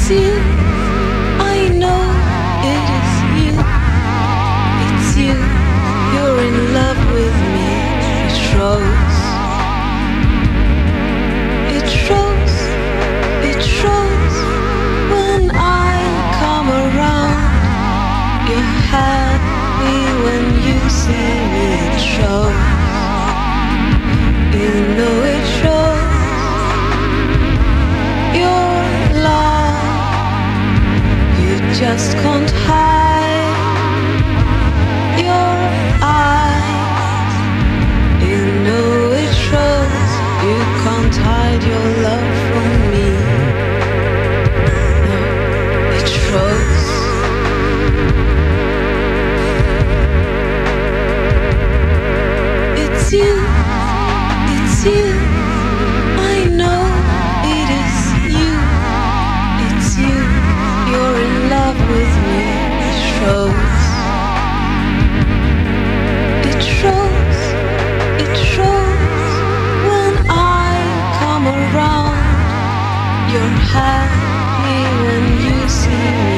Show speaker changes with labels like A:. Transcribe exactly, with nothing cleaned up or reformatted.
A: you. I know it is you. It's you. You're in love with me. It shows. It shows. It shows when I come around. You're happy when you see me. It shows. You know it shows. Your love, you just can't hide. Your eyes, you know it shows. You can't hide your love from me. No, it shows. It's you, it's you. I know it is you. It's you. You're in love with me. It shows. It shows. It shows when I come around. You're happy when you see me.